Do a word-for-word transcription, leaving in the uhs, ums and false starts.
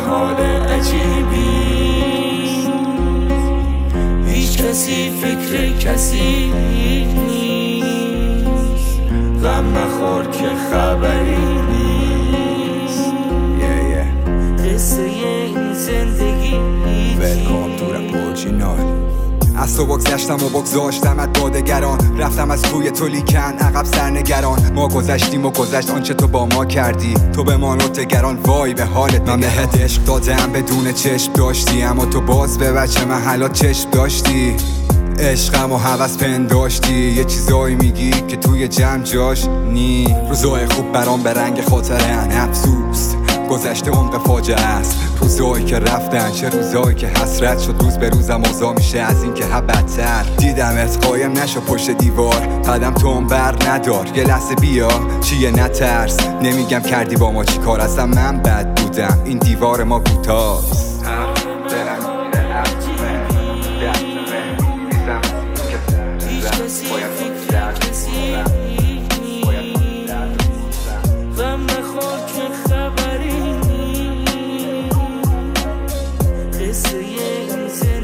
حال عجیبی، هیچ کسی فکر کسی نیست، غم نخور که خبری نیست. yeah, yeah. قصه این زندگی Welcome to the original. از تو بگذشتم و بگذاشتم از دادگران، رفتم از توی تو لیکن عقب سرنگران. ما گذشتیم و گذشت آنچه تو با ما کردی، تو به ما نوتگران وای به حالت. من بهت عشق دادم بدون چشم داشتی، اما تو باز به بچه محلات چشم داشتی. عشقم و هوس پنداشتی، یه چیزایی میگی که توی جمع جاش نی. روزای خوب برام به رنگ خاطره‌ان، افسوس گذشته عمق فاجعه است. روزایی که رفتن چه روزایی که حسرت شد، روز به روزم اوضاع میشه از این که ها بدتر. دیدمت قایم نشو پشت دیوار، قدم تو بر ندار، یه لحظه بیا چیه نترس. نمیگم کردی با ما چی کار، اصلا من بد بودم، این دیوار ما کوتاست. غم نخور که خبری نیست، قصه این